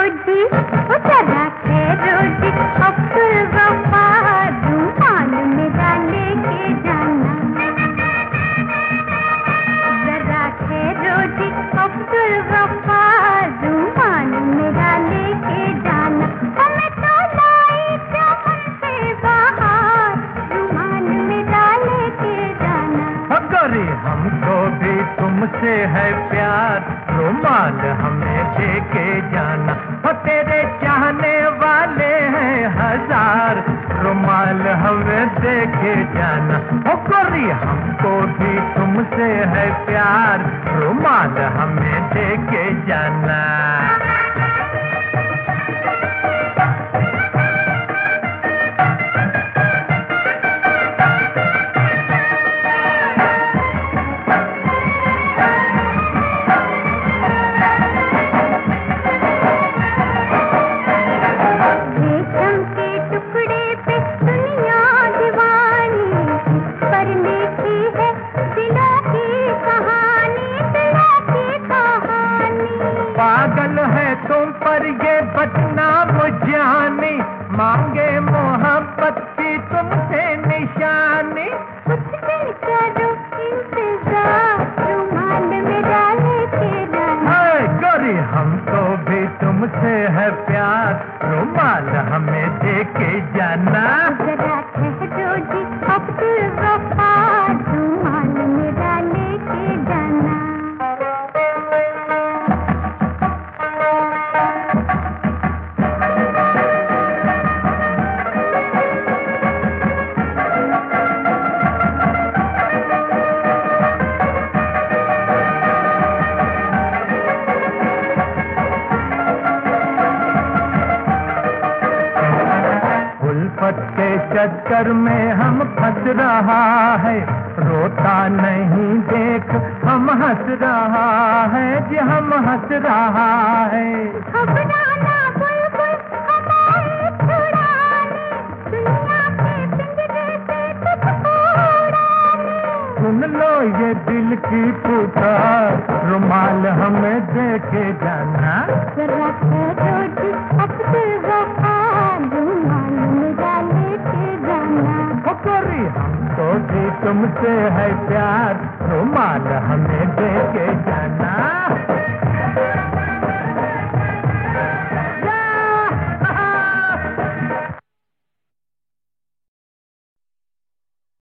रोजी वो जरा रोजी अब्दुल वफा रूमाल मेरा लेके जाना। जरा रोजी अब्दुल वफा रूमाल मेरा लेके जाना। हमें तो लाई चमन से बाहर रूमाल मेरा लेके जाना। गोरी हमको भी तुमसे है प्यार रुमाल हमें देके जाना। तेरे चाहने वाले हैं हजार रुमाल हमें देके जाना। गोरी हमको भी तुमसे है प्यार रुमाल हमें देके जाना। पागल है तुम पर ये बदनाम जानी मांगे मोहब्बत की तुमसे निशानी। कुछ दिन करो इंतजार रुमाल मेरा लेके जाना। गोरी हमको भी तुमसे है प्यार रुमाल हमें देके जाना। जरा ठहरो जी अब्दुल वफा रुमाल मेरा लेके जाना। उल्फत के चक्कर में हम फंस रहा है रोता नहीं देख हम हंस रहा है जी हम हंस रहा है। घबराना बुलबुल हमारे छुड़ाने दुनिया के पिंजरे से तुझको उड़ाने। सुन लो ये दिल की पुकार रुमाल हमें देके जाना। जरा ठहरो जी अब्दुल वफा रुमाल मेरा लेके जाना। गोरी हमको भी तुमसे है प्यार रुमाल हमें देके जाना।